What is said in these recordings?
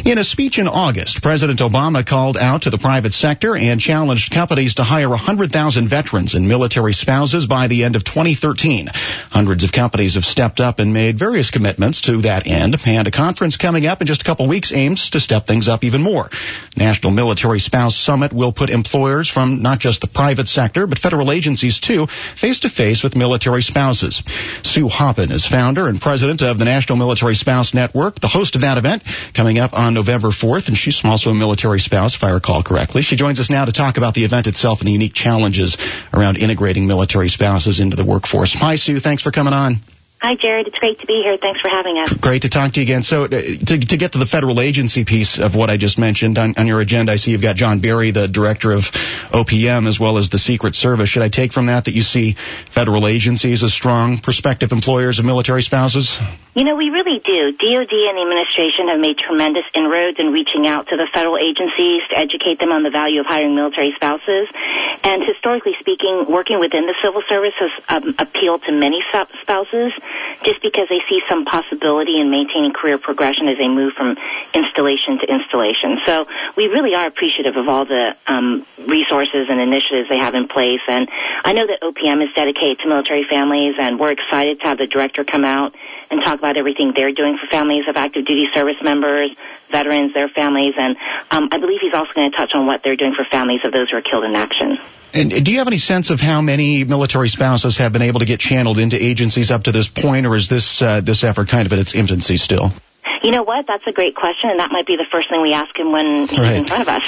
In a speech in August, President Obama called out to the private sector and challenged companies to hire 100,000 veterans and military spouses by the end of 2013. Hundreds of companies have stepped up and made various commitments to that end, and a conference coming up in just a couple weeks aims to step things up even more. National Military Spouse Summit will put employers from not just the private sector, but federal agencies too, face-to-face with military spouses. Sue Hoppen is founder and president of the National Military Spouse Network, the host of that event, coming up on November 4th, and she's also a military spouse, if I recall correctly. She joins us now to talk about the event itself and the unique challenges around integrating military spouses into the workforce. Hi, Sue. Thanks for coming on. Hi, Jared. It's great to be here. Thanks for having us. Great to talk to you again. So to get to the federal agency piece of what I just mentioned, on your agenda, I see you've got John Berry, the director of OPM, as well as the Secret Service. Should I take from that you see federal agencies as strong prospective employers of military spouses? You know, we really do. DOD and the administration have made tremendous inroads in reaching out to the federal agencies to educate them on the value of hiring military spouses. And historically speaking, working within the civil service has appealed to many spouses just because they see some possibility in maintaining career progression as they move from installation to installation. So we really are appreciative of all the resources and initiatives they have in place. And I know that OPM is dedicated to military families, and we're excited to have the director come out and talk about everything they're doing for families of active duty service members, veterans, their families, and I believe he's also going to touch on what they're doing for families of those who are killed in action. And do you have any sense of how many military spouses have been able to get channeled into agencies up to this point, or is this effort kind of at its infancy still? You know what? That's a great question, and that might be the first thing we ask him when he's in front of us.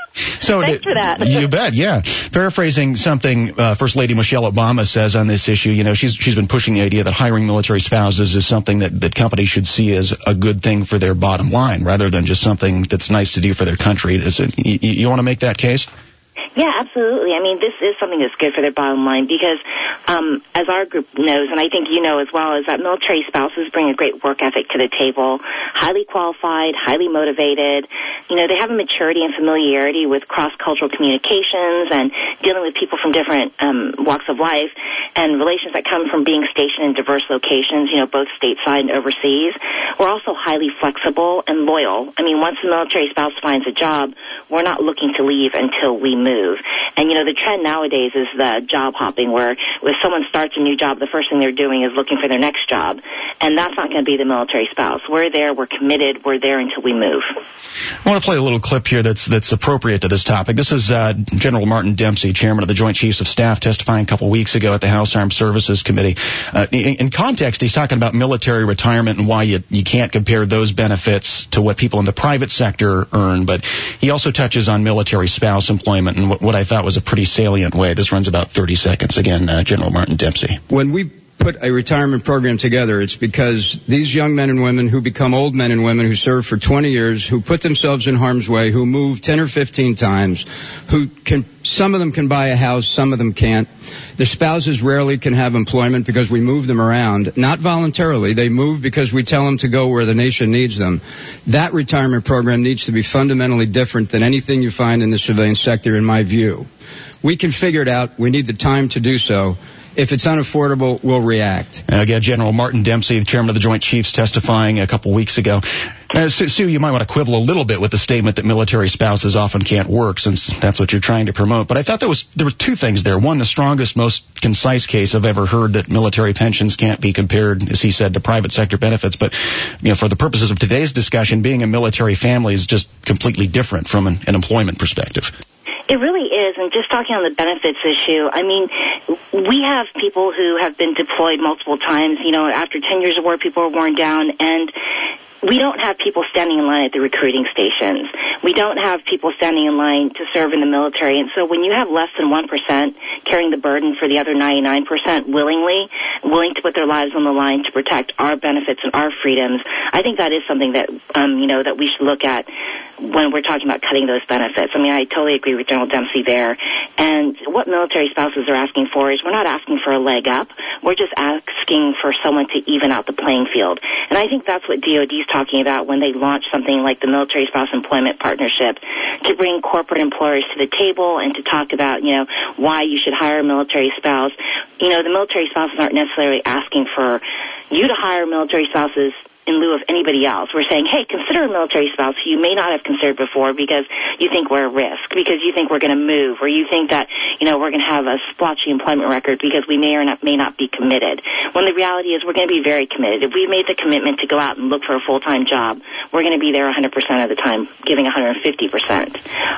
So thanks for that. You bet, yeah. Paraphrasing something First Lady Michelle Obama says on this issue, you know, she's been pushing the idea that hiring military spouses is something that companies should see as a good thing for their bottom line, rather than just something that's nice to do for their country. You want to make that case? Yeah, absolutely. I mean, this is something that's good for their bottom line because, as our group knows, and I think you know as well, is that military spouses bring a great work ethic to the table, highly qualified, highly motivated. You know, they have a maturity and familiarity with cross-cultural communications and dealing with people from different walks of life and relations that come from being stationed in diverse locations, you know, both stateside and overseas. We're also highly flexible and loyal. I mean, once the military spouse finds a job, we're not looking to leave until we move. And, you know, the trend nowadays is the job hopping, where if someone starts a new job, the first thing they're doing is looking for their next job. And that's not going to be the military spouse. We're there, we're committed, we're there until we move. I want to play a little clip here that's appropriate to this topic. This is General Martin Dempsey, chairman of the Joint Chiefs of Staff, testifying a couple weeks ago at the House Armed Services Committee. In context, he's talking about military retirement and why you can't compare those benefits to what people in the private sector earn, but he also touches on military spouse employment in what I thought was a pretty salient way. This runs about 30 seconds. Again, General Martin Dempsey. When we put a retirement program together, it's because these young men and women who become old men and women who serve for 20 years, who put themselves in harm's way, who move 10 or 15 times, some of them can buy a house, some of them can't. Their spouses rarely can have employment because we move them around, not voluntarily. They move because we tell them to go where the nation needs them. That retirement program needs to be fundamentally different than anything you find in the civilian sector, in my view. We can figure it out. We need the time to do so. If it's unaffordable, we'll react. Again, General Martin Dempsey, the chairman of the Joint Chiefs, testifying a couple weeks ago. Sue, you might want to quibble a little bit with the statement that military spouses often can't work, since that's what you're trying to promote. But I thought there were two things there. One, the strongest, most concise case I've ever heard that military pensions can't be compared, as he said, to private sector benefits. But, you know, for the purposes of today's discussion, being a military family is just completely different from an employment perspective. It really is, and just talking on the benefits issue, I mean, we have people who have been deployed multiple times. You know, after 10 years of war, people are worn down, and we don't have people standing in line at the recruiting stations. We don't have people standing in line to serve in the military. And so when you have less than 1% carrying the burden for the other 99% willing to put their lives on the line to protect our benefits and our freedoms, I think that is something that, that we should look at when we're talking about cutting those benefits. I mean, I totally agree with General Dempsey there. And what military spouses are asking for is we're not asking for a leg up. We're just asking for someone to even out the playing field. And I think that's what DOD is talking about when they launch something like the Military Spouse Employment Partnership, to bring corporate employers to the table and to talk about, why you should hire a military spouse. The military spouses aren't necessarily asking for you to hire military spouses in lieu of anybody else. We're saying, hey, consider a military spouse who you may not have considered before because you think we're a risk, because you think we're going to move, or you think that, we're going to have a splotchy employment record because we may not be committed. When the reality is we're going to be very committed. If we made the commitment to go out and look for a full-time job, we're going to be there 100% of the time, giving 150%.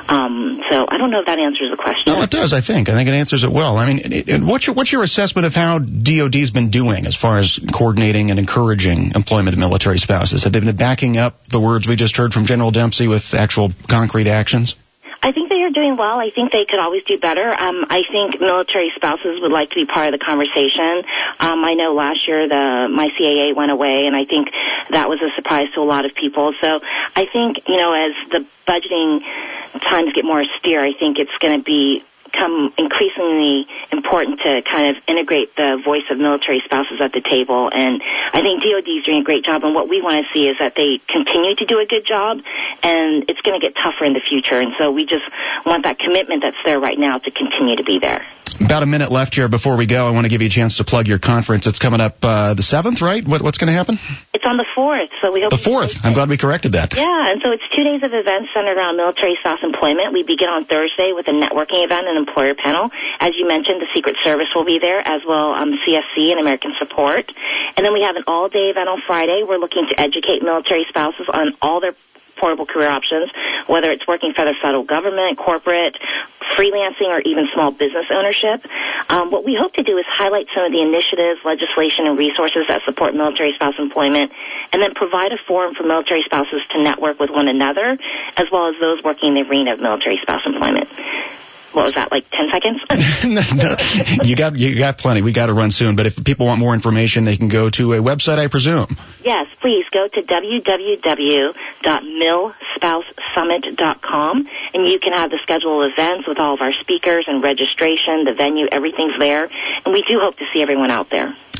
So I don't know if that answers the question. No, it does, I think. I think it answers it well. I mean, what's your assessment of how DOD's been doing as far as coordinating and encouraging employment of military spouses? Have they been backing up the words we just heard from General Dempsey with actual concrete actions? I think they are doing well. I think they could always do better. I think military spouses would like to be part of the conversation. I know last year my CAA went away, and I think that was a surprise to a lot of people. So I think, as the budgeting times get more austere, I think it's going to become increasingly important to kind of integrate the voice of military spouses at the table. And I think DOD is doing a great job, and what we want to see is that they continue to do a good job, and it's going to get tougher in the future. And so we just want that commitment that's there right now to continue to be there. About a minute left here before we go. I want to give you a chance to plug your conference. It's coming up the 7th, right? What's going to happen? It's on the 4th, so we hope... The 4th. I'm glad we corrected that. Yeah, and so it's 2 days of events centered around military spouse employment. We begin on Thursday with a networking event and employer panel. As you mentioned, the Secret Service will be there, as well CSC and American Support. And then we have an all-day event on Friday. We're looking to educate military spouses on all their portable career options, whether it's working for the federal government, corporate, freelancing, or even small business ownership. What we hope to do is highlight some of the initiatives, legislation, and resources that support military spouse employment, and then provide a forum for military spouses to network with one another, as well as those working in the arena of military spouse employment. What was that, like 10 seconds? No, you got plenty. We got to run soon. But if people want more information, they can go to a website, I presume. Yes, please go to www.milspousesummit.com, and you can have the schedule of events with all of our speakers and registration, the venue, everything's there. And we do hope to see everyone out there.